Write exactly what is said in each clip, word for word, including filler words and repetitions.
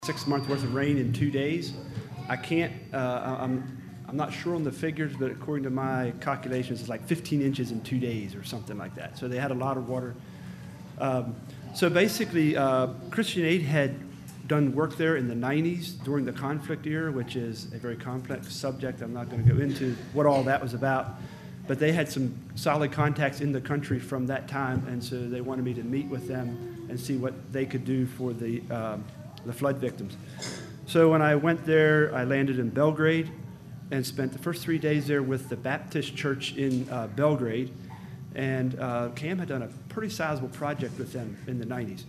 Six months worth of rain in two days. I can't, uh, I'm, I'm not sure on the figures, but according to my calculations, it's like fifteen inches in two days or something like that. So they had a lot of water. Um, so basically, uh, Christian Aid had done work there in the nineties during the conflict era, which is a very complex subject. I'm not going to go into what all that was about. But they had some solid contacts in the country from that time, and so they wanted me to meet with them and see what they could do for the um, the flood victims. So when I went there, I landed in Belgrade and spent the first three days there with the Baptist Church in uh, Belgrade. And uh, Cam had done a pretty sizable project with them in the nineties.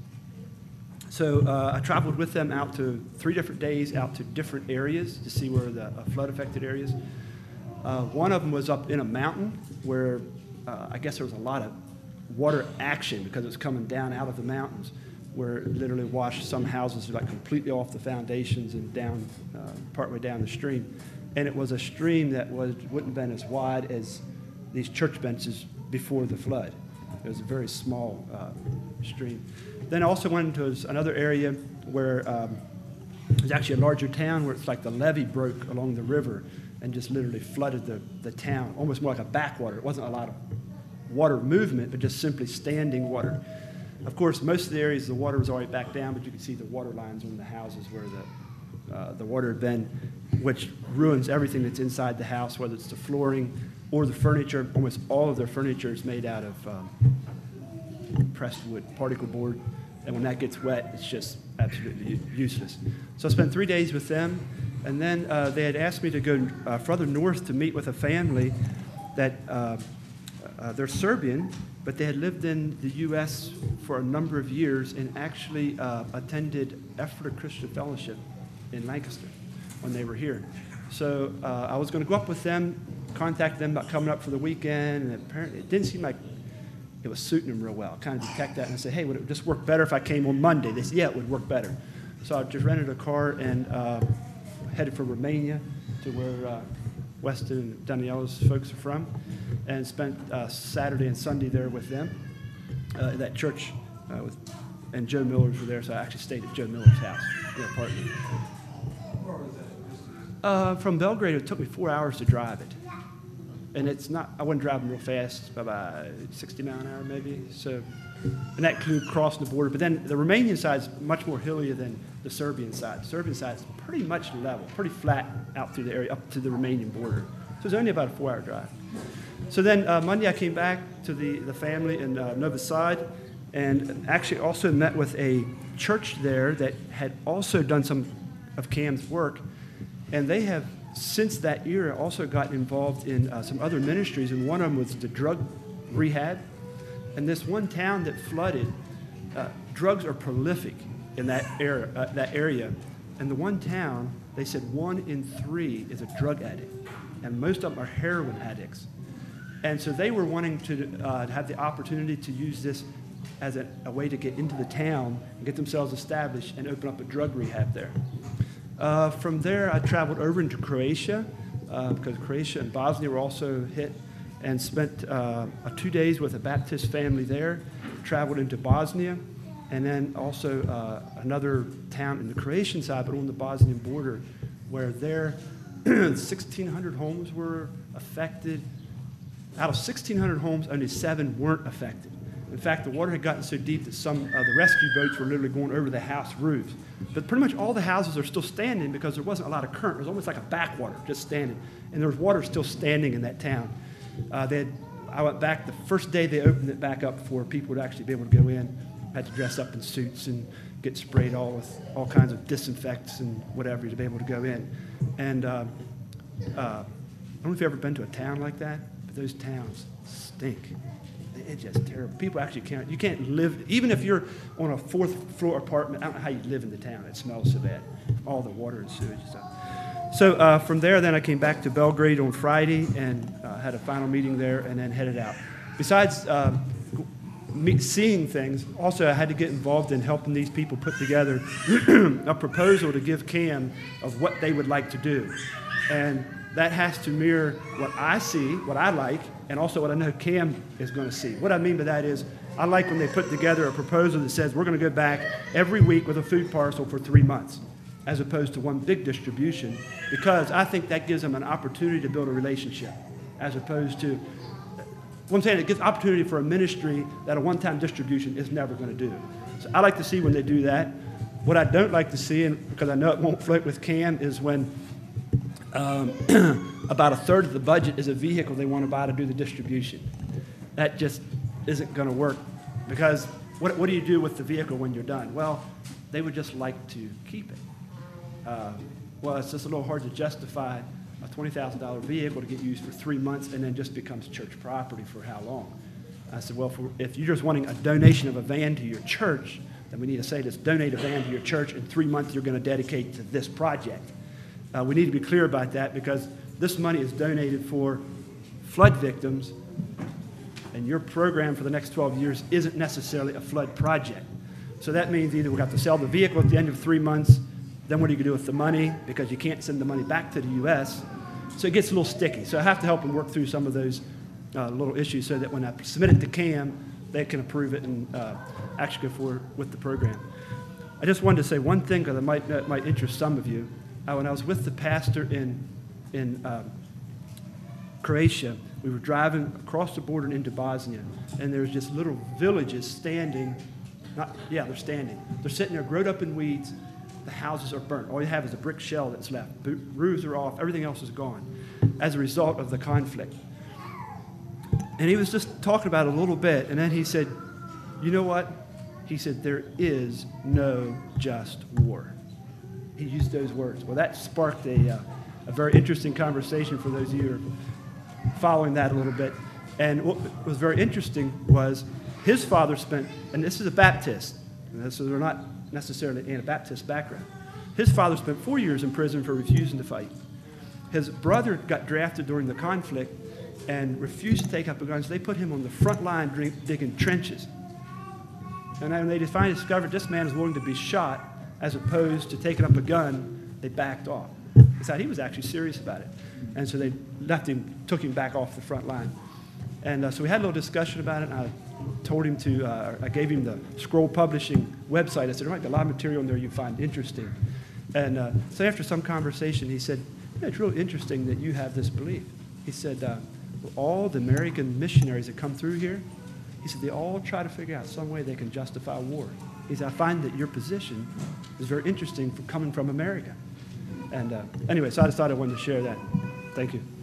So uh, I traveled with them out to three different days, out to different areas to see where the uh, flood-affected areas. Uh, one of them was up in a mountain where uh, I guess there was a lot of water action because it was coming down out of the mountains, where it literally washed some houses like completely off the foundations and down, uh, partway down the stream. And it was a stream that was, wouldn't have been as wide as these church benches before the flood. It was a very small uh, stream. Then I also went into another area where um, it was actually a larger town where it's like the levee broke along the river and just literally flooded the, the town, almost more like a backwater. It wasn't a lot of water movement, but just simply standing water. Of course, most of the areas the water was already back down, but you could see the water lines on the houses where the uh, the water had been, which ruins everything that's inside the house, whether it's the flooring or the furniture. Almost all of their furniture is made out of um, pressed wood, particle board, and when that gets wet, it's just absolutely useless. So I spent three days with them, and then uh, they had asked me to go uh, further north to meet with a family that uh, uh, they're Serbian, but they had lived in the U S for a number of years and actually uh, attended Ephrata Christian Fellowship in Lancaster when they were here. So uh, I was going to go up with them, contact them about coming up for the weekend, and apparently it didn't seem like it was suiting them real well. I kind of detect that and I said, hey, would it just work better if I came on Monday? They said, yeah, it would work better. So I just rented a car and uh, headed for Romania to where uh, Weston and Daniela's folks are from, and spent uh, Saturday and Sunday there with them uh, at that church, uh, with, and Joe Miller's were there, so I actually stayed at Joe Miller's house, their apartment. Where was that? Uh, from Belgrade, it took me four hours to drive it. And it's not, I wasn't driving real fast, about sixty miles an hour maybe, so, and that included crossing the border. But then the Romanian side is much more hillier than the Serbian side. The Serbian side is pretty much level, pretty flat out through the area, up to the Romanian border. So it's only about a four-hour drive. So then uh, Monday I came back to the, the family in uh, Novi Sad, and actually also met with a church there that had also done some of Cam's work, and they have since that era also gotten involved in uh, some other ministries, and one of them was the drug rehab. And this one town that flooded, uh, drugs are prolific in that area, uh, that area. And the one town, they said one in three is a drug addict, and most of them are heroin addicts. And so they were wanting to uh, have the opportunity to use this as a, a way to get into the town and get themselves established and open up a drug rehab there. Uh, from there, I traveled over into Croatia, uh, because Croatia and Bosnia were also hit, and spent uh, two days with a Baptist family there, traveled into Bosnia, and then also uh, another town in the Croatian side, but on the Bosnian border, where there sixteen hundred homes were affected. Out of sixteen hundred homes, only seven weren't affected. In fact, the water had gotten so deep that some of the rescue boats were literally going over the house roofs. But pretty much all the houses are still standing because there wasn't a lot of current. It was almost like a backwater, just standing. And there was water still standing in that town. Uh, they had, I went back the first day they opened it back up for people to actually be able to go in. Had to dress up in suits and get sprayed all with all kinds of disinfectants and whatever to be able to go in. And uh, uh, I don't know if you've ever been to a town like that, but those towns stink. It's just terrible. People actually can't, you can't live, even if you're on a fourth floor apartment, I don't know how you live in the town. It smells so bad. All the water and sewage and stuff. So uh, from there, then I came back to Belgrade on Friday and uh, had a final meeting there and then headed out. Besides uh, me seeing things, also I had to get involved in helping these people put together a proposal to give Cam of what they would like to do. And that has to mirror what I see, what I like, and also what I know Cam is going to see. What I mean by that is I like when they put together a proposal that says we're going to go back every week with a food parcel for three months. as opposed to one big distribution, because I think that gives them an opportunity to build a relationship, as opposed to, what I'm saying, it gives opportunity for a ministry that a one-time distribution is never going to do. So I like to see when they do that. What I don't like to see, and because I know it won't float with Cam, is when um, about a third of the budget is a vehicle they want to buy to do the distribution. That just isn't going to work, because what, what do you do with the vehicle when you're done? Well, they would just like to keep it. Uh, well, it's just a little hard to justify a twenty thousand dollar vehicle to get used for three months and then just becomes church property for how long? I said, well, for, if you're just wanting a donation of a van to your church, then we need to say, let's donate a van to your church. In three months, you're going to dedicate to this project. Uh, we need to be clear about that, because this money is donated for flood victims, and your program for the next twelve years isn't necessarily a flood project. So that means either we have to sell the vehicle at the end of three months, then what are you going to do with the money? Because you can't send the money back to the U S So it gets a little sticky. So I have to help them work through some of those uh, little issues so that when I submit it to Cam, they can approve it and uh, actually go forward with the program. I just wanted to say one thing, because it might, it might interest some of you. Uh, when I was with the pastor in, in uh, Croatia, we were driving across the border and into Bosnia, and there was just little villages standing. Not, yeah, they're standing. They're sitting there, growed up in weeds. The houses are burnt. All you have is a brick shell that's left. Bo- roofs are off. Everything else is gone as a result of the conflict. And he was just talking about it a little bit, and then he said, you know what? He said, there is no just war. He used those words. Well, that sparked a, uh, a very interesting conversation for those of you who are following that a little bit. And what was very interesting was his father spent, and this is a Baptist, so they're not necessarily Anabaptist background. His father spent four years in prison for refusing to fight. His brother got drafted during the conflict and refused to take up a gun, so they put him on the front line drink, digging trenches. And when they finally discovered this man was willing to be shot as opposed to taking up a gun, they backed off. They decided he was actually serious about it. And so they left him, took him back off the front line. And uh, so we had a little discussion about it, and I told him to, uh, I gave him the Scroll Publishing website. I said, there might be a lot of material in there you find interesting. And uh, so after some conversation, he said, yeah, it's really interesting that you have this belief. He said, uh, well, all the American missionaries that come through here, he said, they all try to figure out some way they can justify war. He said, I find that your position is very interesting for coming from America. And uh, anyway, so I decided I wanted to share that. Thank you.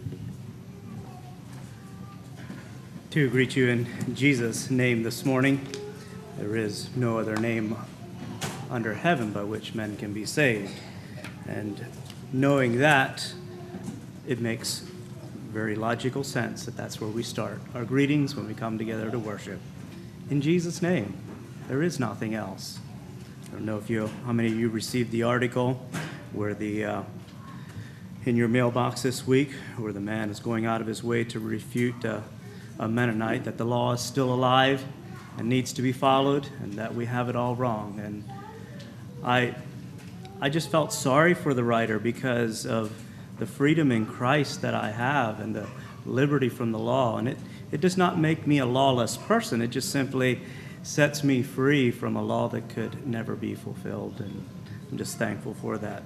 To greet you in Jesus' name this morning. There is no other name under heaven by which men can be saved. And knowing that, it makes very logical sense that that's where we start our greetings when we come together to worship. In Jesus' name, there is nothing else. I don't know if you, how many of you received the article where the uh, in your mailbox this week, where the man is going out of his way to refute uh, a Mennonite that the law is still alive and needs to be followed, and that we have it all wrong. And I, I just felt sorry for the writer because of the freedom in Christ that I have and the liberty from the law. And it, it does not make me a lawless person. It just simply sets me free from a law that could never be fulfilled. And I'm just thankful for that.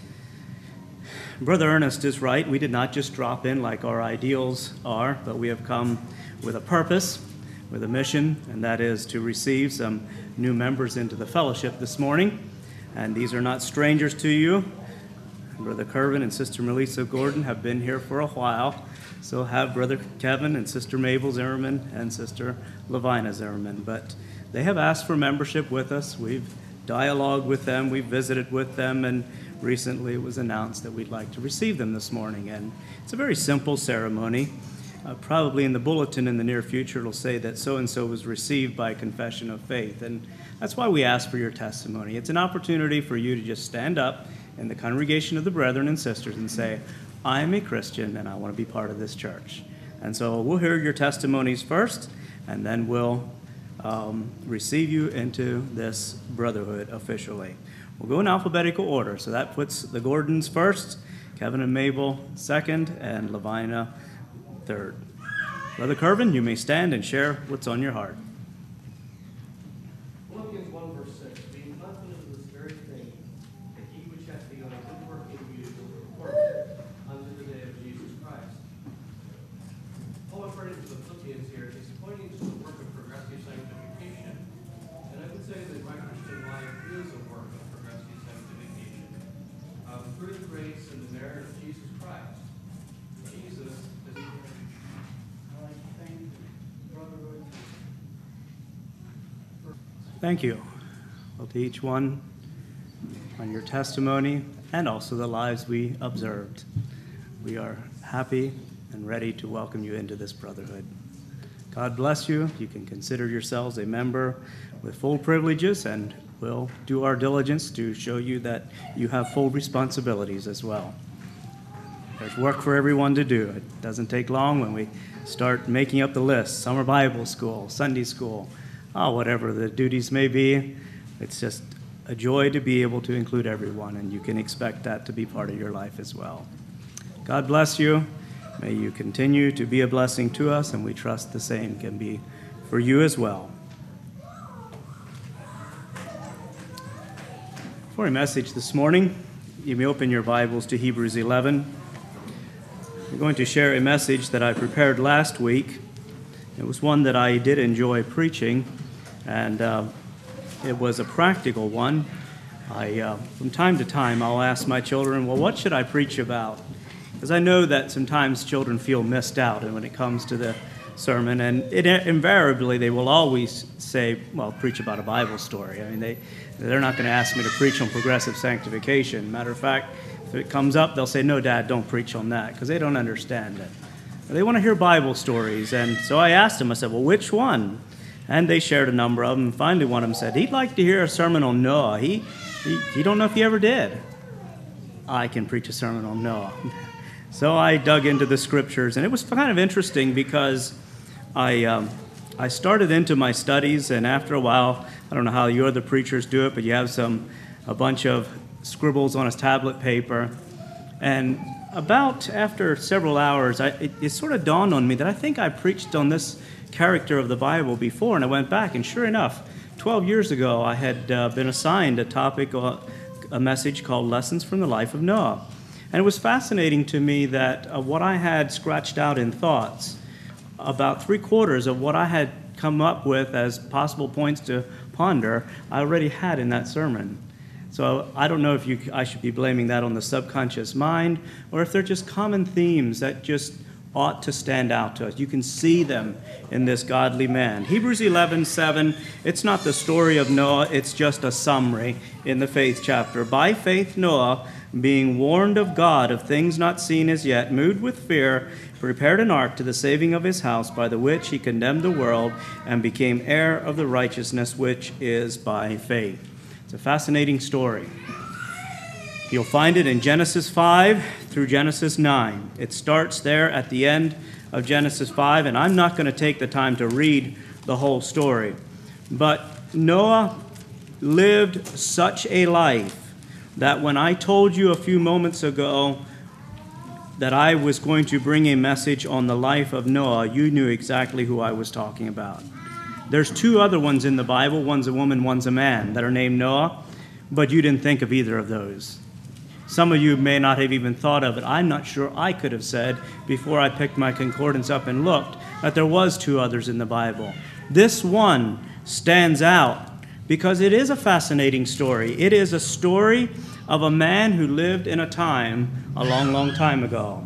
Brother Ernest is right. We did not just drop in like our ideals are, but we have come with a purpose, with a mission, and that is to receive some new members into the fellowship this morning. And these are not strangers to you. Brother Kervin and Sister Melissa Gordon have been here for a while. So have Brother Kevin and Sister Mabel Zimmerman and Sister Lavina Zimmerman. But they have asked for membership with us. We've dialogued with them. We've visited with them. And recently it was announced that we'd like to receive them this morning. And it's a very simple ceremony. Uh, probably in the bulletin in the near future it'll say that so-and-so was received by confession of faith. And that's why we ask for your testimony. It's an opportunity for you to just stand up in the congregation of the brethren and sisters and say, I am a Christian and I want to be part of this church. And so we'll hear your testimonies first, and then we'll um, receive you into this brotherhood officially. We'll go in alphabetical order. So that puts the Gordons first, Kevin and Mabel second, and Lavina third. Brother Kervin, you may stand and share what's on your heart. Philippians one verse six, being confident of this very thing, that he which hath Thank you. Well, to each one on your testimony and also the lives we observed. We are happy and ready to welcome you into this brotherhood. God bless you. You can consider yourselves a member with full privileges, and we'll do our diligence to show you that you have full responsibilities as well. There's work for everyone to do. It doesn't take long when we start making up the list. Summer Bible school, Sunday school, oh, whatever the duties may be. It's just a joy to be able to include everyone, and you can expect that to be part of your life as well. God bless you. May you continue to be a blessing to us, and we trust the same can be for you as well. For a message this morning, you may open your Bibles to Hebrews eleven. I'm going to share a message that I prepared last week. It was one that I did enjoy preaching, and uh, it was a practical one. I, uh, from time to time, I'll ask my children, well, what should I preach about? Because I know that sometimes children feel missed out when it comes to the sermon, and it, invariably they will always say, well, preach about a Bible story. I mean, they, they're not going to ask me to preach on progressive sanctification. Matter of fact, if it comes up, they'll say, no, Dad, don't preach on that, because they don't understand it. They want to hear Bible stories, and so I asked them, I said, well, which one? And they shared a number of them, and finally one of them said, he'd like to hear a sermon on Noah. He, he, he don't know if he ever did. I can preach a sermon on Noah. So I dug into the scriptures, and it was kind of interesting because I um, I started into my studies, and after a while, I don't know how you other preachers do it, but you have some a bunch of scribbles on a tablet paper, and about after several hours, I, it, it sort of dawned on me that I think I preached on this character of the Bible before, and I went back, and sure enough, twelve years ago, I had uh, been assigned a topic, uh, a message called Lessons from the Life of Noah. And it was fascinating to me that uh, what I had scratched out in thoughts, about three quarters of what I had come up with as possible points to ponder, I already had in that sermon. So I don't know if you, I should be blaming that on the subconscious mind, or if they're just common themes that just ought to stand out to us. You can see them in this godly man. Hebrews eleven seven, it's not the story of Noah, it's just a summary in the faith chapter. By faith Noah, being warned of God of things not seen as yet, moved with fear, prepared an ark to the saving of his house, by the which he condemned the world and became heir of the righteousness which is by faith. It's a fascinating story. You'll find it in Genesis five through Genesis nine. It starts there at the end of Genesis five, and I'm not going to take the time to read the whole story. But Noah lived such a life that when I told you a few moments ago that I was going to bring a message on the life of Noah, you knew exactly who I was talking about. There's two other ones in the Bible, one's a woman, one's a man, that are named Noah, but you didn't think of either of those. Some of you may not have even thought of it. I'm not sure I could have said, before I picked my concordance up and looked, that there was two others in the Bible. This one stands out because it is a fascinating story. It is a story of a man who lived in a time a long, long time ago.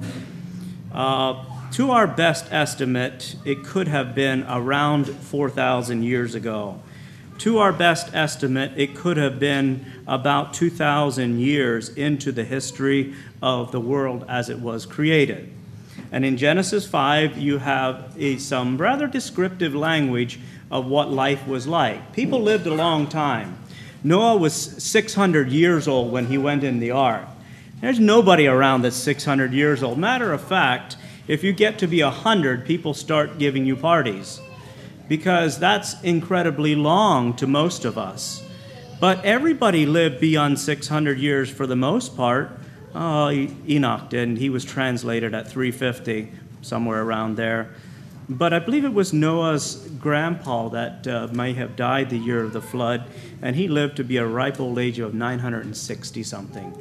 Uh, to our best estimate, it could have been around four thousand years ago. To our best estimate, it could have been about two thousand years into the history of the world as it was created. And in Genesis five, you have a, some rather descriptive language of what life was like. People lived a long time. Noah was six hundred years old when he went in the ark. There's nobody around that's six hundred years old. Matter of fact, if you get to be one hundred, people start giving you parties, because that's incredibly long to most of us. But everybody lived beyond six hundred years for the most part. Uh, Enoch didn't. He was translated at three fifty, somewhere around there. But I believe it was Noah's grandpa that uh, may have died the year of the flood, and he lived to be a ripe old age of nine hundred sixty something.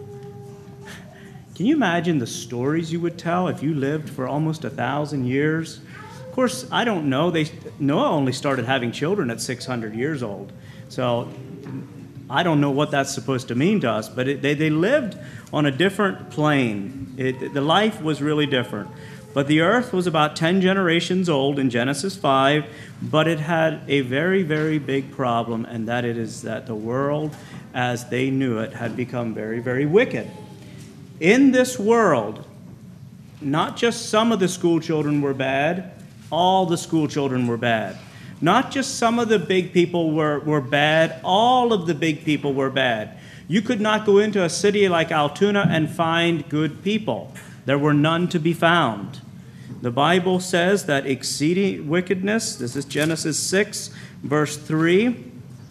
Can you imagine the stories you would tell if you lived for almost a thousand years? Of course, I don't know. They, Noah only started having children at six hundred years old. So I don't know what that's supposed to mean to us, but it, they, they lived on a different plane. It, the life was really different. But the earth was about ten generations old in Genesis five, but it had a very, very big problem, and that it is that the world as they knew it had become very, very wicked. In this world, not just some of the school children were bad, all the school children were bad. Not just some of the big people were, were bad, all of the big people were bad. You could not go into a city like Altoona and find good people. There were none to be found. The Bible says that exceeding wickedness, this is Genesis six, verse three.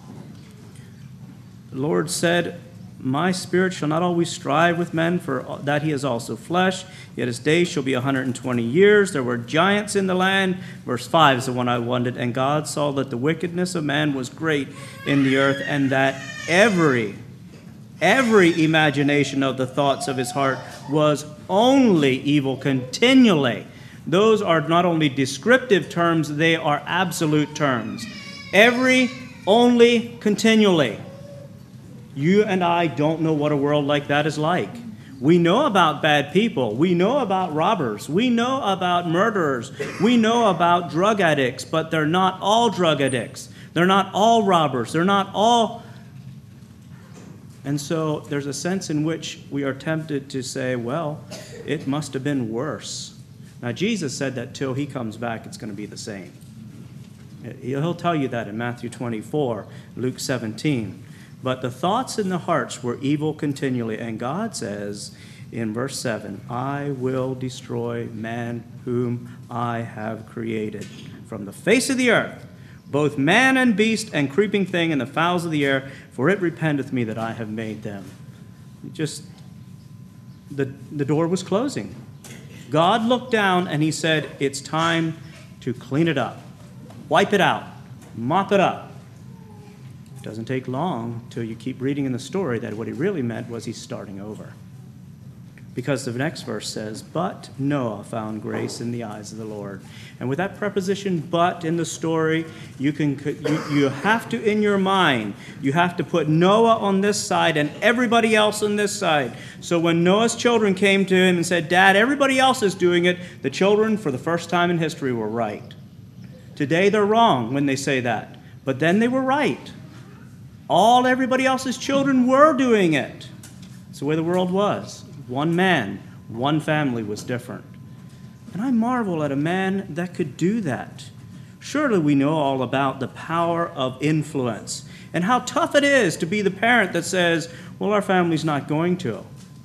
The Lord said, my spirit shall not always strive with men, for that he is also flesh. Yet his days shall be a hundred and twenty years. There were giants in the land. Verse five is the one I wanted. And God saw that the wickedness of man was great in the earth, and that every, every imagination of the thoughts of his heart was only evil continually. Those are not only descriptive terms, they are absolute terms. Every, only, continually. You and I don't know what a world like that is like. We know about bad people. We know about robbers. We know about murderers. We know about drug addicts, but they're not all drug addicts. They're not all robbers. They're not all... And so there's a sense in which we are tempted to say, well, it must have been worse. Now, Jesus said that till he comes back, it's going to be the same. He'll tell you that in Matthew twenty-four, Luke seventeen. But the thoughts in the hearts were evil continually. And God says in verse seven, I will destroy man whom I have created from the face of the earth, both man and beast and creeping thing and the fowls of the air, for it repenteth me that I have made them. Just, the, the door was closing. God looked down and he said, it's time to clean it up, wipe it out, mop it up. It doesn't take long till you keep reading in the story that what he really meant was he's starting over. Because the next verse says, but Noah found grace in the eyes of the Lord. And with that preposition, but, in the story, you can you, you have to, in your mind, you have to put Noah on this side and everybody else on this side. So when Noah's children came to him and said, Dad, everybody else is doing it, the children, for the first time in history, were right. Today they're wrong when they say that. But then they were right. All everybody else's children were doing it. It's the way the world was. One man, one family was different. And I marvel at a man that could do that. Surely we know all about the power of influence and how tough it is to be the parent that says, well, our family's not going to.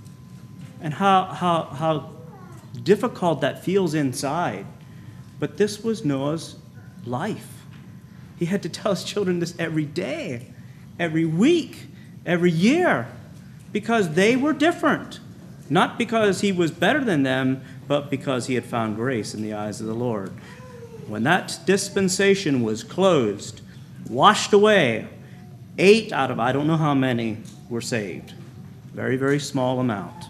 And how, how, how difficult that feels inside. But this was Noah's life. He had to tell his children this every day, every week, every year, because they were different. Not because he was better than them, but because he had found grace in the eyes of the Lord. When that dispensation was closed, washed away, eight out of I don't know how many were saved. Very, very small amount.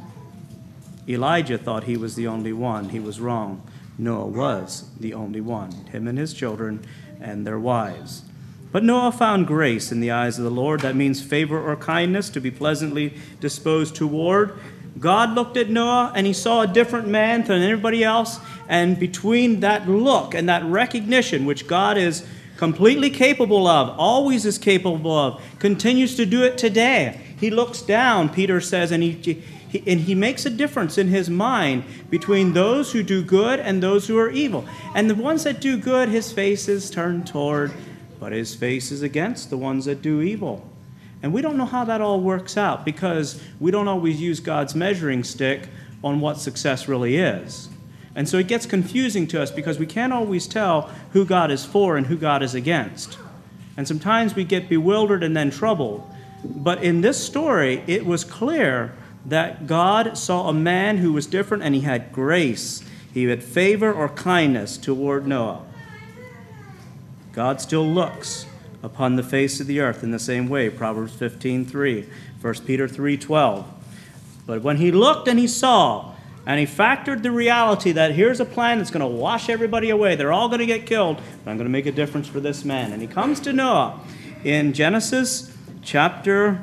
Elijah thought he was the only one. He was wrong. Noah was the only one, him and his children and their wives. But Noah found grace in the eyes of the Lord. That means favor or kindness, to be pleasantly disposed toward. God looked at Noah and he saw a different man than everybody else. And between that look and that recognition, which God is completely capable of, always is capable of, continues to do it today. He looks down, Peter says, and he, he, and he makes a difference in his mind between those who do good and those who are evil. And the ones that do good, his face is turned toward, but his face is against the ones that do evil. And we don't know how that all works out because we don't always use God's measuring stick on what success really is. And so it gets confusing to us because we can't always tell who God is for and who God is against. And sometimes we get bewildered and then troubled. But in this story, it was clear that God saw a man who was different and he had grace. He had favor or kindness toward Noah. God still looks upon the face of the earth in the same way, Proverbs fifteen three, First Peter three twelve. But when he looked and he saw, and he factored the reality that here's a plan that's going to wash everybody away, they're all going to get killed, but I'm going to make a difference for this man. And he comes to Noah in Genesis chapter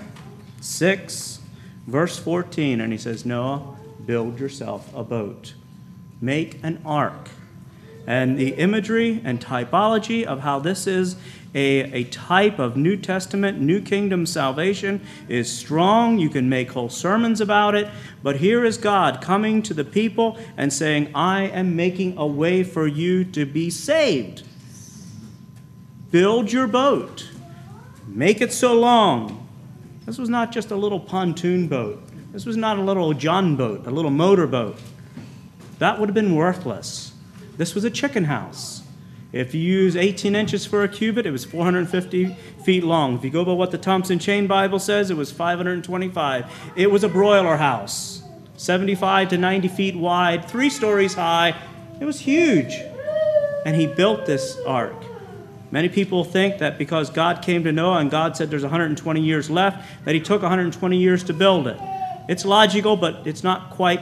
six, verse fourteen, and he says, Noah, build yourself a boat. make an ark. And the imagery and typology of how this is a, a type of New Testament, New Kingdom salvation is strong. You can make whole sermons about it. But here is God coming to the people and saying, I am making a way for you to be saved. Build your boat. Make it so long. This was not just a little pontoon boat. This was not a little John boat, a little motor boat. That would have been worthless. This was a chicken house. If you use eighteen inches for a cubit, it was four hundred fifty feet long. If you go by what the Thompson Chain Bible says, it was five hundred twenty-five. It was a broiler house, seventy-five to ninety feet wide, three stories high. It was huge. And he built this ark. Many people think that because God came to Noah and God said there's one hundred twenty years left, that he took one hundred twenty years to build it. It's logical, but it's not quite,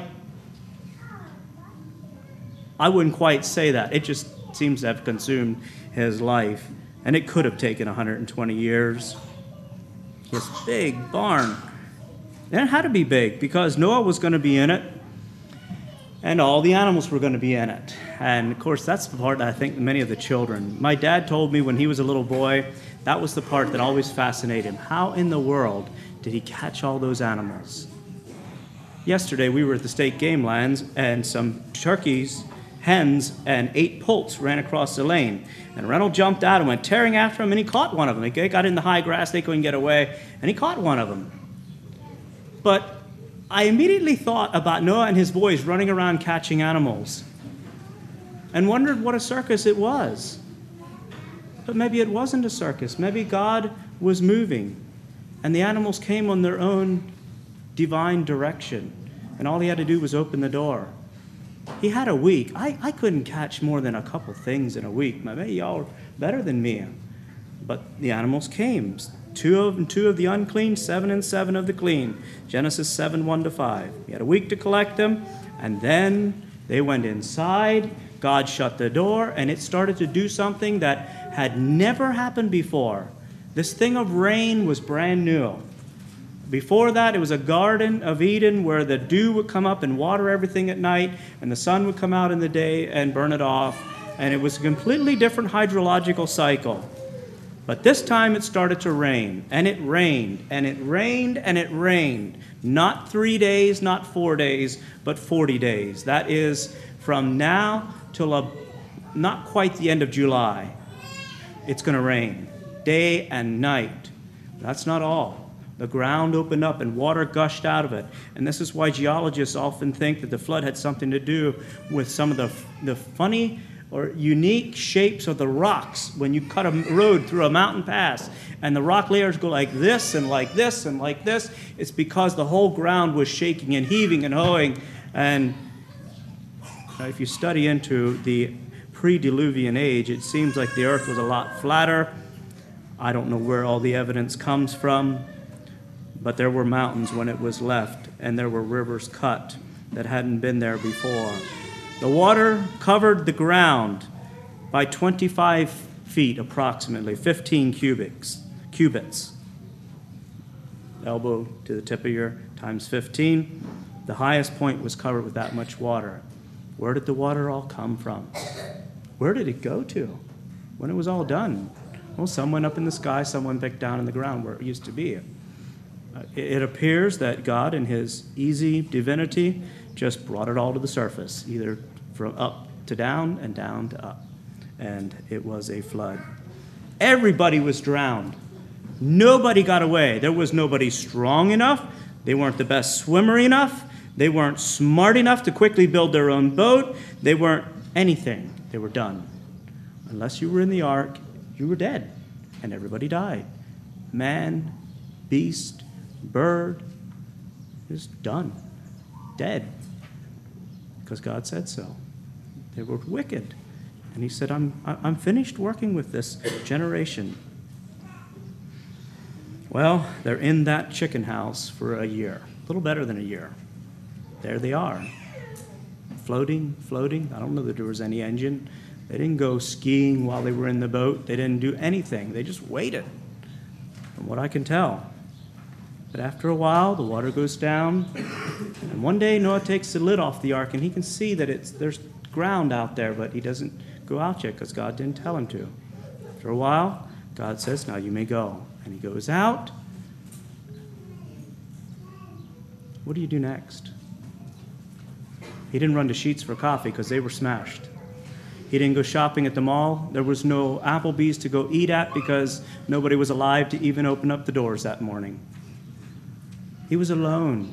I wouldn't quite say that. It just seems to have consumed his life. And it could have taken one hundred twenty years. This big barn. And it had to be big because Noah was going to be in it. And all the animals were going to be in it. And, of course, that's the part that I think many of the children. My dad told me when he was a little boy, that was the part that always fascinated him. How in the world did he catch all those animals? Yesterday, we were at the state game lands, and some turkeys, hens, and eight poults ran across the lane. And Reynolds jumped out and went tearing after him, and he caught one of them. They got in the high grass, they couldn't get away, and he caught one of them. But I immediately thought about Noah and his boys running around catching animals and wondered what a circus it was. But maybe it wasn't a circus. Maybe God was moving and the animals came on their own divine direction and all he had to do was open the door. He had a week. I, I couldn't catch more than a couple things in a week. Maybe y'all are better than me. But the animals came. Two of, two of the unclean, seven and seven of the clean. Genesis seven, one to five. He had a week to collect them, and then they went inside. God shut the door, and it started to do something that had never happened before. This thing of rain was brand new. Before that, it was a Garden of Eden where the dew would come up and water everything at night, and the sun would come out in the day and burn it off. And it was a completely different hydrological cycle. But this time it started to rain, and it rained, and it rained, and it rained. Not three days, not four days, but forty days. That is from now till a, not quite the end of July. It's going to rain, day and night. That's not all. The ground opened up and water gushed out of it. And this is why geologists often think that the flood had something to do with some of the, the funny or unique shapes of the rocks when you cut a road through a mountain pass and the rock layers go like this and like this and like this. It's because the whole ground was shaking and heaving and hoeing. And if you study into the pre-Diluvian age, it seems like the earth was a lot flatter. I don't know where all the evidence comes from, but there were mountains when it was left and there were rivers cut that hadn't been there before. The water covered the ground by twenty-five feet approximately, fifteen cubics, cubits. Elbow to the tip of your times fifteen. The highest point was covered with that much water. Where did the water all come from? Where did it go to when it was all done? Well, some went up in the sky, some went back down in the ground where it used to be. Uh, it, it appears that God, in his easy divinity, just brought it all to the surface, either from up to down and down to up. And it was a flood. Everybody was drowned. Nobody got away. There was nobody strong enough. They weren't the best swimmer enough. They weren't smart enough to quickly build their own boat. They weren't anything. They were done. Unless you were in the ark, you were dead. And everybody died. Man, beast, bird, is done. Dead. Because God said so. They were wicked. And he said, I'm, I'm finished working with this generation. Well, they're in that chicken house for a year. A little better than a year. There they are. Floating, floating. I don't know that there was any engine. They didn't go skiing while they were in the boat. They didn't do anything. They just waited, from what I can tell. But after a while, the water goes down, and one day Noah takes the lid off the ark, and he can see that it's there's ground out there, but he doesn't go out yet because God didn't tell him to. After a while, God says, now you may go. And he goes out. What do you do next? He didn't run to Sheetz for coffee because they were smashed. He didn't go shopping at the mall. There was no Applebee's to go eat at because nobody was alive to even open up the doors that morning. He was alone.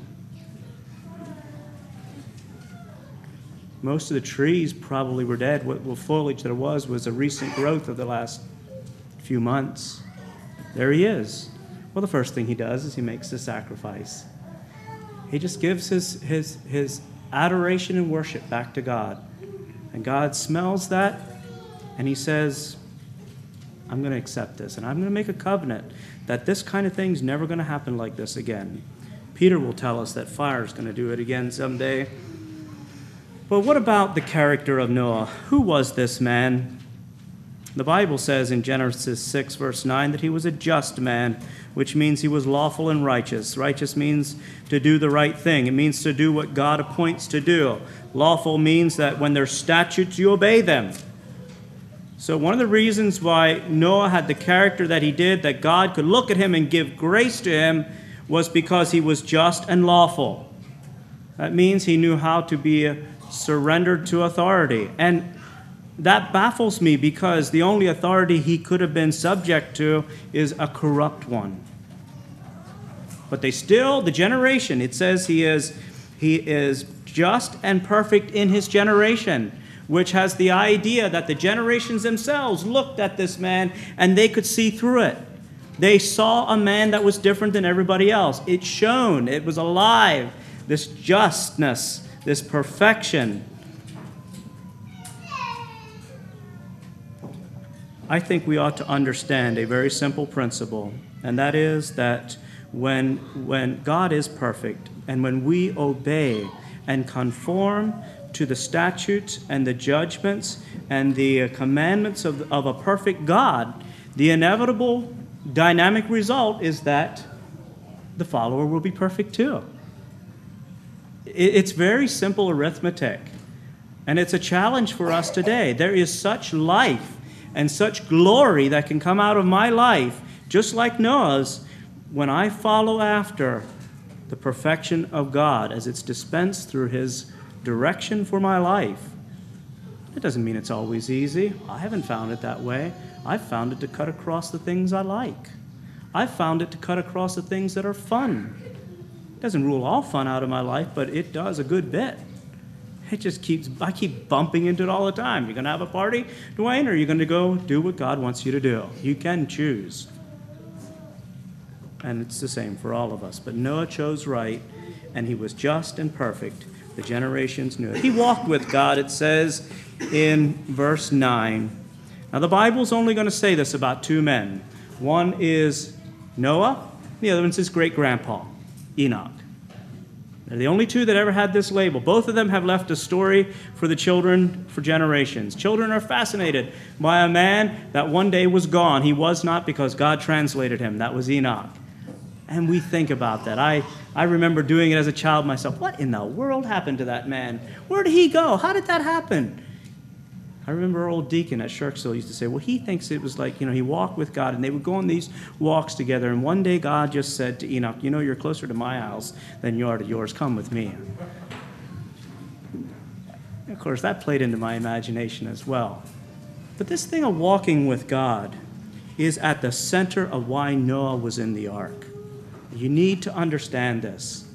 Most of the trees probably were dead. What, what foliage there was was a recent growth of the last few months. There he is. Well, the first thing he does is he makes the sacrifice. He just gives his, his, his adoration and worship back to God. And God smells that, and he says, I'm going to accept this, and I'm going to make a covenant that this kind of thing's never going to happen like this again. Peter will tell us that fire is going to do it again someday. But what about the character of Noah? Who was this man? The Bible says in Genesis six, verse nine, that he was a just man, which means he was lawful and righteous. Righteous means to do the right thing. It means to do what God appoints to do. Lawful means that when there's statutes, you obey them. So one of the reasons why Noah had the character that he did, that God could look at him and give grace to him, was because he was just and lawful. That means he knew how to be surrendered to authority. And that baffles me because the only authority he could have been subject to is a corrupt one. But they still, the generation, it says he is, he is just and perfect in his generation, which has the idea that the generations themselves looked at this man and they could see through it. They saw a man that was different than everybody else. It shone, it was alive, this justness, this perfection. I think we ought to understand a very simple principle, and that is that when, when God is perfect and when we obey and conform to the statutes and the judgments and the commandments of, of a perfect God, the inevitable dynamic result is that the follower will be perfect too. It's very simple arithmetic, and it's a challenge for us today. There is such life and such glory that can come out of my life, just like Noah's, when I follow after the perfection of God as it's dispensed through his direction for my life. It doesn't mean it's always easy. I haven't found it that way. I've found it to cut across the things I like. I've found it to cut across the things that are fun. It doesn't rule all fun out of my life, but it does a good bit. It just keeps, I keep bumping into it all the time. You're going to have a party, Dwayne, or are you going to go do what God wants you to do? You can choose. And it's the same for all of us. But Noah chose right, and he was just and perfect. The generations knew it. He walked with God, it says in verse nine. Now, the Bible's only going to say this about two men. One is Noah, the other one's his great-grandpa, Enoch. They're the only two that ever had this label. Both of them have left a story for the children for generations. Children are fascinated by a man that one day was gone. He was not because God translated him. That was Enoch. And we think about that. I, I remember doing it as a child myself. What in the world happened to that man? Where did he go? How did that happen? I remember our old deacon at Sharksville used to say, well, he thinks it was like, you know, he walked with God, and they would go on these walks together, and one day God just said to Enoch, you know, you're closer to my house than you are to yours. Come with me. And of course, that played into my imagination as well. But this thing of walking with God is at the center of why Noah was in the ark. You need to understand this.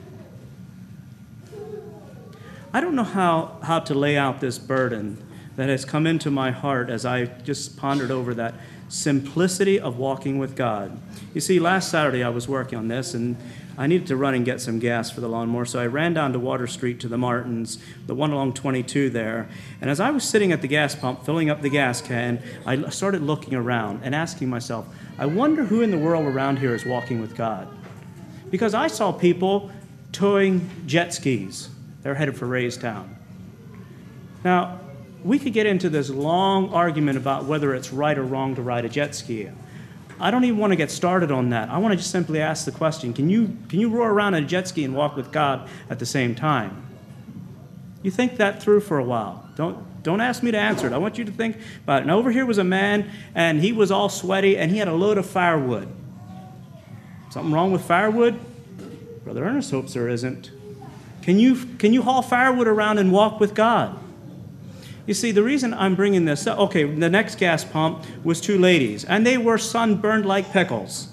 I don't know how, how to lay out this burden that has come into my heart as I just pondered over that simplicity of walking with God. You see, last Saturday I was working on this, and I needed to run and get some gas for the lawnmower, so I ran down to Water Street to the Martins, the one along twenty-two there. And as I was sitting at the gas pump filling up the gas can, I started looking around and asking myself, I wonder who in the world around here is walking with God. Because I saw people towing jet skis. They're headed for Raystown. Now, we could get into this long argument about whether it's right or wrong to ride a jet ski. I don't even want to get started on that. I want to just simply ask the question, can you, can you roar around in a jet ski and walk with God at the same time? You think that through for a while. Don't, don't ask me to answer it. I want you to think about it. And over here was a man, and he was all sweaty, and he had a load of firewood. Something wrong with firewood? Brother Ernest hopes there isn't. Can you, can you haul firewood around and walk with God? You see, the reason I'm bringing this up, okay, the next gas pump was two ladies, and they were sunburned like pickles.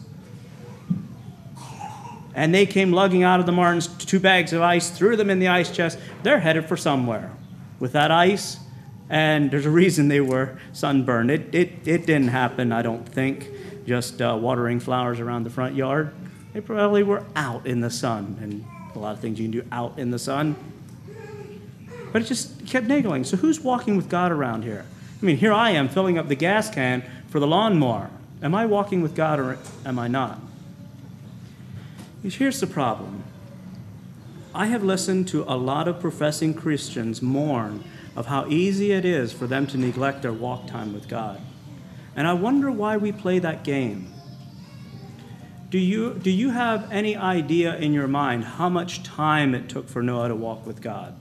And they came lugging out of the Martins two bags of ice, threw them in the ice chest. They're headed for somewhere with that ice, and there's a reason they were sunburned. It, it, it didn't happen, I don't think, just uh, watering flowers around the front yard. They probably were out in the sun, and a lot of things you can do out in the sun. But it just kept niggling. So who's walking with God around here? I mean, here I am filling up the gas can for the lawnmower. Am I walking with God or am I not? Here's the problem. I have listened to a lot of professing Christians mourn of how easy it is for them to neglect their walk time with God. And I wonder why we play that game. Do you, do you have any idea in your mind how much time it took for Noah to walk with God?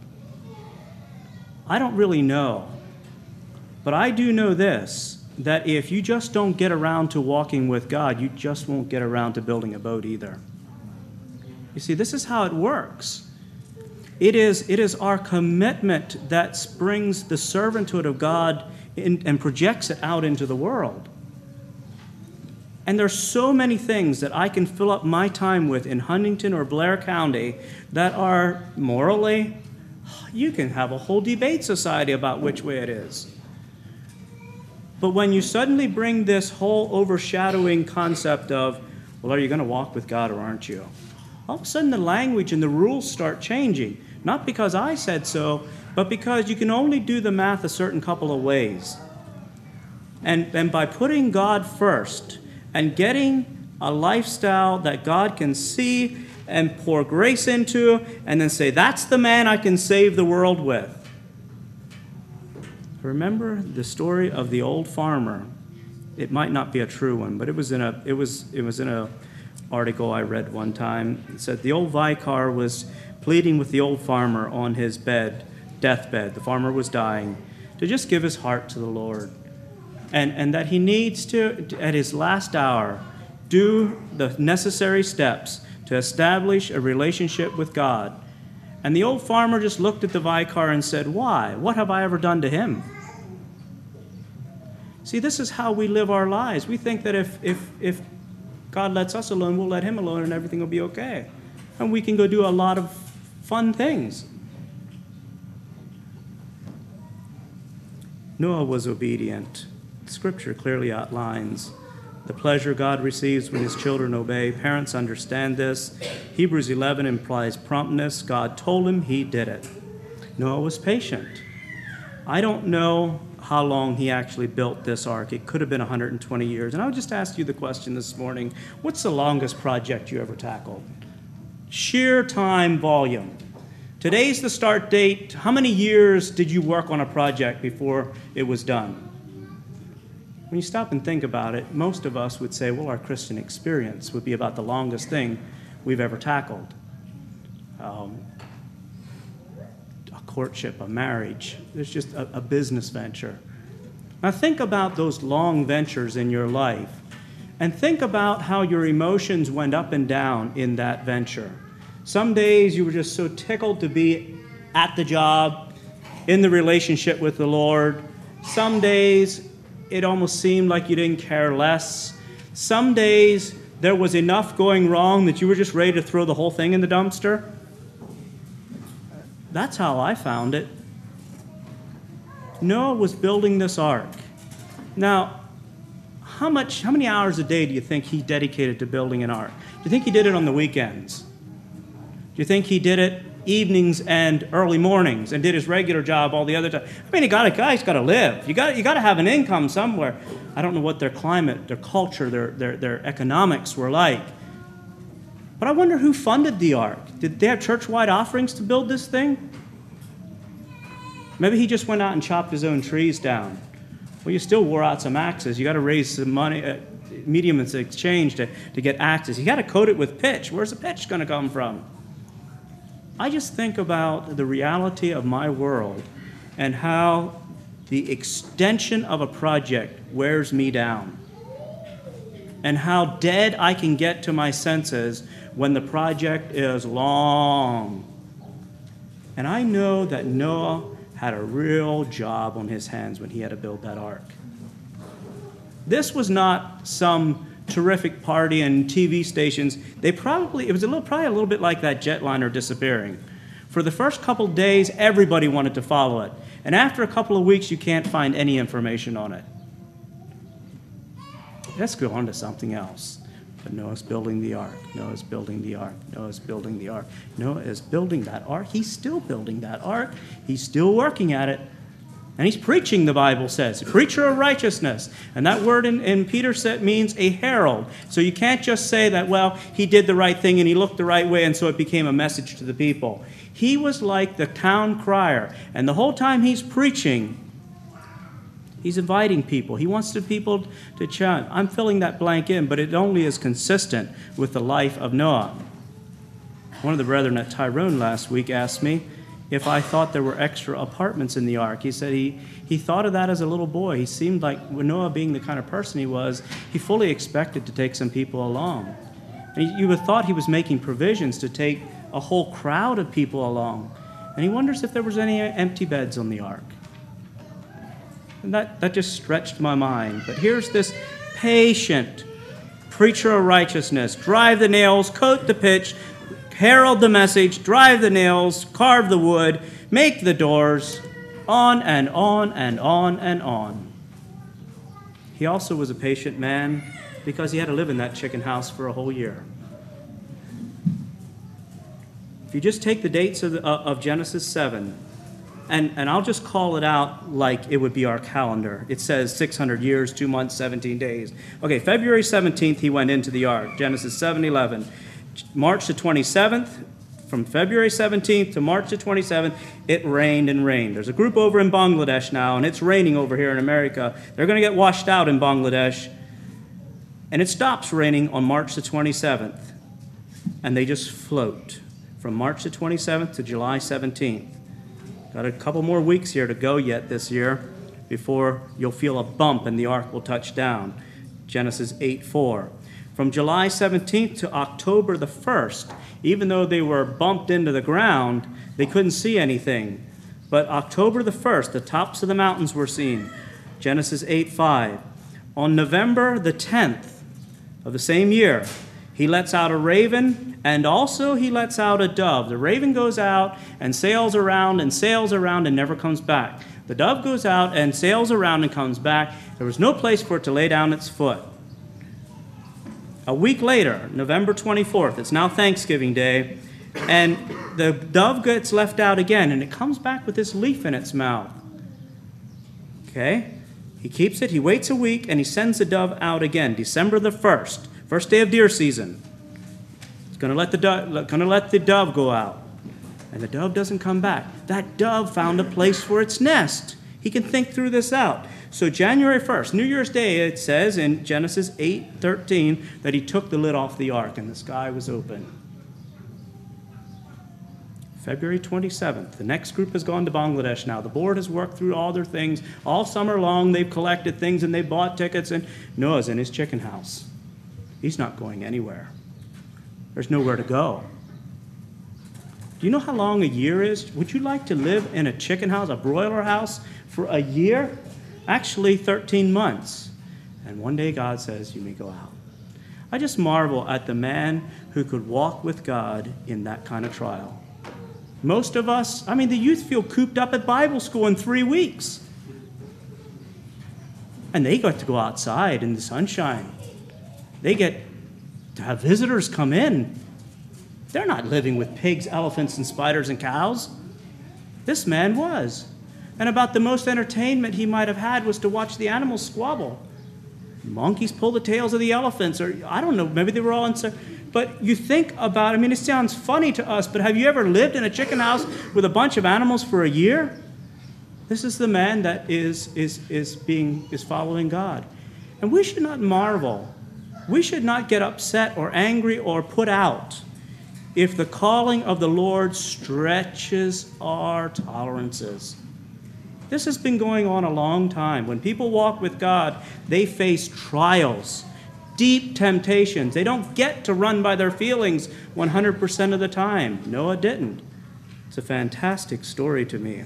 I don't really know. But I do know this, that if you just don't get around to walking with God, you just won't get around to building a boat either. You see, this is how it works. It is, it is our commitment that springs the servanthood of God in, and projects it out into the world. And there's so many things that I can fill up my time with in Huntington or Blair County that are morally, you can have a whole debate society about which way it is. But when you suddenly bring this whole overshadowing concept of, well, are you going to walk with God or aren't you? All of a sudden the language and the rules start changing. Not because I said so, but because you can only do the math a certain couple of ways. And, and by putting God first and getting a lifestyle that God can see and pour grace into, and then say, that's the man I can save the world with. Remember the story of the old farmer. It might not be a true one, but it was in a it was it was in a article I read one time. It said the old vicar was pleading with the old farmer on his bed, deathbed. The farmer was dying, to just give his heart to the Lord. And and that he needs to, at his last hour, do the necessary steps to establish a relationship with God. And the old farmer just looked at the vicar and said, why? What have I ever done to him? See, this is how we live our lives. We think that if, if, if God lets us alone, we'll let him alone and everything will be okay. And we can go do a lot of fun things. Noah was obedient. Scripture clearly outlines the pleasure God receives when his children obey. Parents understand this. Hebrews eleven implies promptness. God told him, he did it. Noah was patient. I don't know how long he actually built this ark. It could have been one hundred twenty years. And I would just ask you the question this morning, what's the longest project you ever tackled? Sheer time volume. Today's the start date. How many years did you work on a project before it was done? When you stop and think about it, most of us would say, well, our Christian experience would be about the longest thing we've ever tackled. Um, a courtship, a marriage, there's just a, a business venture. Now think about those long ventures in your life, and think about how your emotions went up and down in that venture. Some days you were just so tickled to be at the job, in the relationship with the Lord. Some days it almost seemed like you didn't care less. Some days there was enough going wrong that you were just ready to throw the whole thing in the dumpster. That's how I found it. Noah was building this ark. Now, how much, how many hours a day do you think he dedicated to building an ark? Do you think he did it on the weekends? Do you think he did it evenings and early mornings and did his regular job all the other time? I mean, he got a guy's got to live. You got you got to have an income somewhere. I don't know what their climate, their culture, their their their economics were like. But I wonder who funded the ark. Did they have church-wide offerings to build this thing? Maybe he just went out and chopped his own trees down. Well, you still wore out some axes. You got to raise some money, uh, medium in exchange to, to get axes. You got to coat it with pitch. Where's the pitch going to come from? I just think about the reality of my world and how the extension of a project wears me down, and how dead I can get to my senses when the project is long. And I know that Noah had a real job on his hands when he had to build that ark. This was not some terrific party and T V stations. They probably, it was a little, probably a little bit like that jetliner disappearing. For the first couple days, everybody wanted to follow it. And after a couple of weeks, you can't find any information on it. Let's go on to something else. But Noah's building the ark. Noah's building the ark. Noah's building the ark. Noah is building that ark. He's still building that ark. He's still working at it. And he's preaching, the Bible says, a preacher of righteousness. And that word in, in Peter said means a herald. So you can't just say that, well, he did the right thing and he looked the right way and so it became a message to the people. He was like the town crier. And the whole time he's preaching, he's inviting people. He wants the people to chant. I'm filling that blank in, but it only is consistent with the life of Noah. One of the brethren at Tyrone last week asked me if I thought there were extra apartments in the ark. He said he, he thought of that as a little boy. He seemed like, Noah being the kind of person he was, he fully expected to take some people along. And you would have thought he was making provisions to take a whole crowd of people along. And he wonders if there was any empty beds on the ark. And that, that just stretched my mind. But here's this patient preacher of righteousness. Drive the nails, coat the pitch, herald the message, drive the nails, carve the wood, make the doors, on and on and on and on. He also was a patient man because he had to live in that chicken house for a whole year. If you just take the dates of, the, uh, of Genesis seven, And, and I'll just call it out like it would be our calendar. It says six hundred years, two months, seventeen days. Okay, February seventeenth, he went into the ark, Genesis seven eleven. March the twenty-seventh, from February seventeenth to March the twenty-seventh, it rained and rained. There's a group over in Bangladesh now, and it's raining over here in America. They're going to get washed out in Bangladesh. And it stops raining on March the twenty-seventh. And they just float from March the twenty-seventh to July seventeenth. Got a couple more weeks here to go yet this year before you'll feel a bump and the ark will touch down. Genesis eight four. From July seventeenth to October the first, even though they were bumped into the ground, they couldn't see anything. But October the first, the tops of the mountains were seen. Genesis eight five. On November the tenth of the same year, he lets out a raven, and also he lets out a dove. The raven goes out and sails around and sails around and never comes back. The dove goes out and sails around and comes back. There was no place for it to lay down its foot. A week later, November twenty-fourth, it's now Thanksgiving Day, and the dove gets left out again, and it comes back with this leaf in its mouth. Okay? He keeps it, he waits a week, and he sends the dove out again, December the first. First day of deer season. He's going to let the dove, going to let the dove go out. And the dove doesn't come back. That dove found a place for its nest. He can think through this out. So January first, New Year's Day, it says in Genesis eight thirteen that he took the lid off the ark and the sky was open. February twenty-seventh, the next group has gone to Bangladesh now. The board has worked through all their things. All summer long, they've collected things and they bought tickets, and Noah's in his chicken house. He's not going anywhere. There's nowhere to go. Do you know how long a year is? Would you like to live in a chicken house, a broiler house, for a year? Actually, thirteen months. And one day God says, you may go out. I just marvel at the man who could walk with God in that kind of trial. Most of us, I mean, the youth feel cooped up at Bible school in three weeks. And they got to go outside in the sunshine. They get to have visitors come in. They're not living with pigs, elephants, and spiders and cows. This man was. And about the most entertainment he might have had was to watch the animals squabble. Monkeys pull the tails of the elephants, or I don't know, maybe they were all inside. But you think about, I mean, it sounds funny to us, but have you ever lived in a chicken house with a bunch of animals for a year? This is the man that is, is, is, being, is following God. And we should not marvel. We should not get upset or angry or put out if the calling of the Lord stretches our tolerances. This has been going on a long time. When people walk with God, they face trials, deep temptations. They don't get to run by their feelings one hundred percent of the time. Noah didn't. It's a fantastic story to me.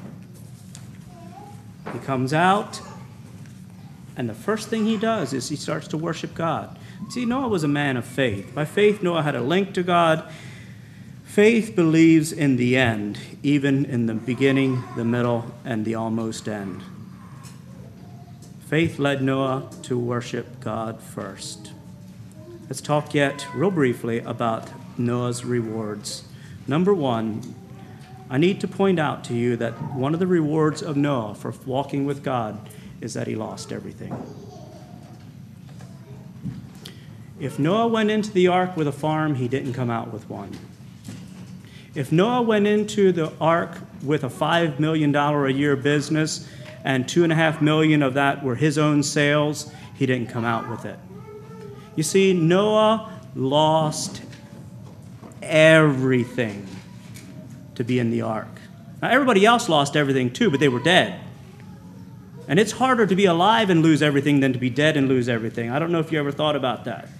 He comes out, and the first thing he does is he starts to worship God. See, Noah was a man of faith. By faith, Noah had a link to God. Faith believes in the end, even in the beginning, the middle, and the almost end. Faith led Noah to worship God first. Let's talk yet real briefly about Noah's rewards. Number one, I need to point out to you that one of the rewards of Noah for walking with God is that he lost everything. If Noah went into the ark with a farm, he didn't come out with one. If Noah went into the ark with a five million dollars a year business and two and a half million of that were his own sales, he didn't come out with it. You see, Noah lost everything to be in the ark. Now, everybody else lost everything too, but they were dead. And it's harder to be alive and lose everything than to be dead and lose everything. I don't know if you ever thought about that.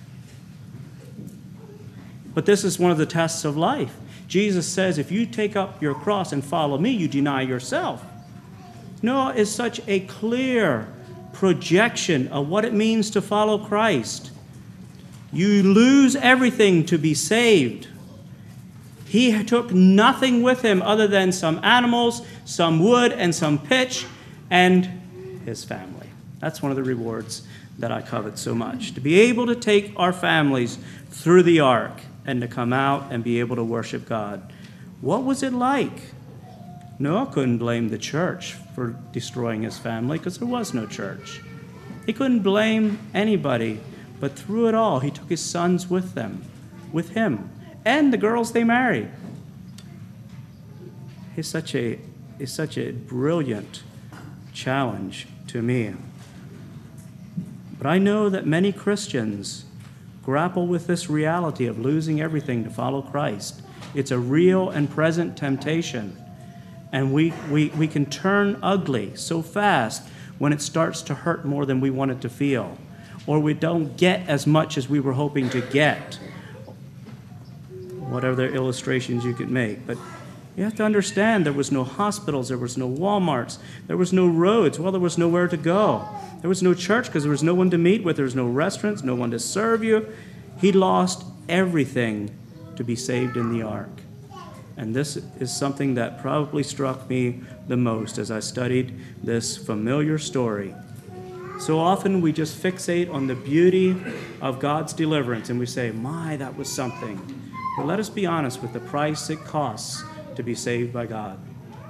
But this is one of the tests of life. Jesus says, if you take up your cross and follow me, you deny yourself. Noah is such a clear projection of what it means to follow Christ. You lose everything to be saved. He took nothing with him other than some animals, some wood, and some pitch, and his family. That's one of the rewards that I covet so much. To be able to take our families through the ark and to come out and be able to worship God. What was it like? Noah couldn't blame the church for destroying his family because there was no church. He couldn't blame anybody, but through it all, he took his sons with them, with him, and the girls they married. It's such a, it's such a brilliant challenge to me. But I know that many Christians grapple with this reality of losing everything to follow Christ. It's a real and present temptation. And we, we, we can turn ugly so fast when it starts to hurt more than we want it to feel, or we don't get as much as we were hoping to get. What other illustrations you could make. But you have to understand there was no hospitals, there was no Walmarts, there was no roads. Well, there was nowhere to go. There was no church because there was no one to meet with. There was no restaurants, no one to serve you. He lost everything to be saved in the ark. And this is something that probably struck me the most as I studied this familiar story. So often we just fixate on the beauty of God's deliverance and we say, my, that was something. But let us be honest with the price it costs to be saved by God.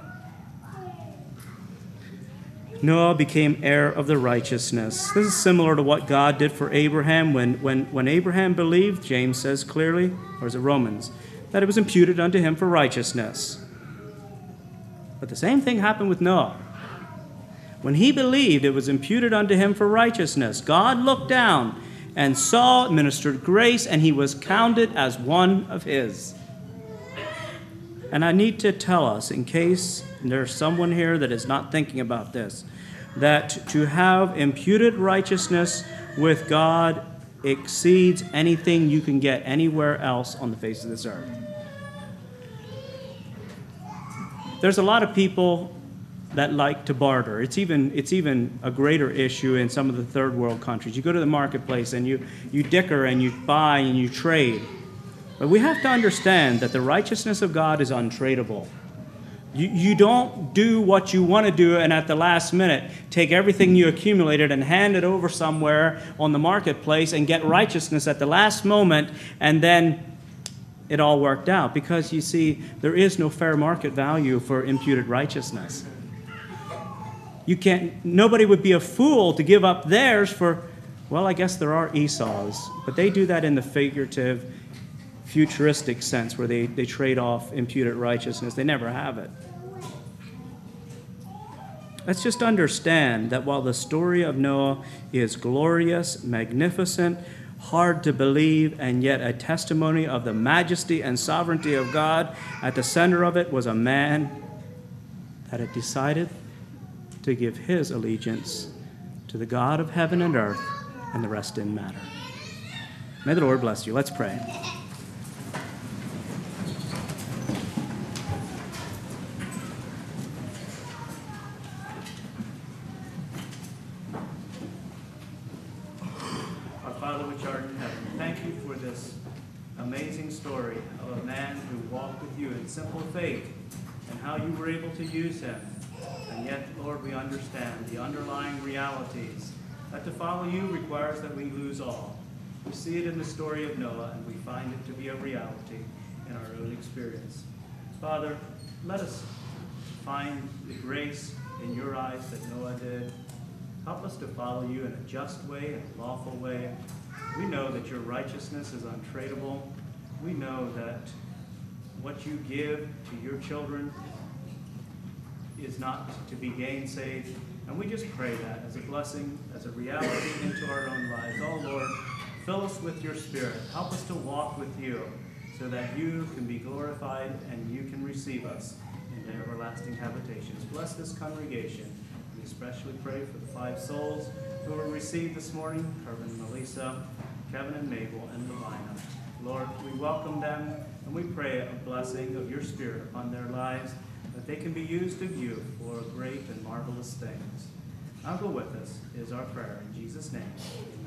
Noah became heir of the righteousness. This is similar to what God did for Abraham. When, when, when Abraham believed, James says clearly, or is it Romans, that it was imputed unto him for righteousness. But the same thing happened with Noah. When he believed, it was imputed unto him for righteousness. God looked down and saw, administered grace, and he was counted as one of his. And I need to tell us, in case there's someone here that is not thinking about this, that to have imputed righteousness with God exceeds anything you can get anywhere else on the face of this earth. There's a lot of people that like to barter. It's even it's even a greater issue in some of the third world countries. You go to the marketplace and you, you dicker and you buy and you trade. But we have to understand that the righteousness of God is untradeable. You, you don't do what you want to do and at the last minute take everything you accumulated and hand it over somewhere on the marketplace and get righteousness at the last moment and then it all worked out. Because you see, there is no fair market value for imputed righteousness. You can't, nobody would be a fool to give up theirs for, well, I guess there are Esau's, but they do that in the figurative, futuristic sense where they, they trade off imputed righteousness. They never have it. Let's just understand that while the story of Noah is glorious, magnificent, hard to believe, and yet a testimony of the majesty and sovereignty of God, at the center of it was a man that had decided to give his allegiance to the God of heaven and earth, and the rest didn't matter. May the Lord bless you. Let's pray. Our Father which art in heaven, thank you for this amazing story of a man who walked with you in simple faith and how you were able to use him. And yet, Lord, we understand the underlying realities that to follow you requires that we lose all. We see it in the story of Noah, and we find it to be a reality in our own experience. Father, let us find the grace in your eyes that Noah did. Help us to follow you in a just way and a lawful way. We know that your righteousness is untradeable. We know that what you give to your children is not to be gainsaid. And we just pray that as a blessing, as a reality into our own lives. Oh, Lord, fill us with your Spirit. Help us to walk with you so that you can be glorified and you can receive us into everlasting habitations. Bless this congregation. We especially pray for the five souls who were received this morning, Herman and Melissa, Kevin and Mabel, and Delina. Lord, we welcome them, and we pray a blessing of your Spirit upon their lives, that they can be used of you for great and marvelous things. Now go with us is our prayer in Jesus' name.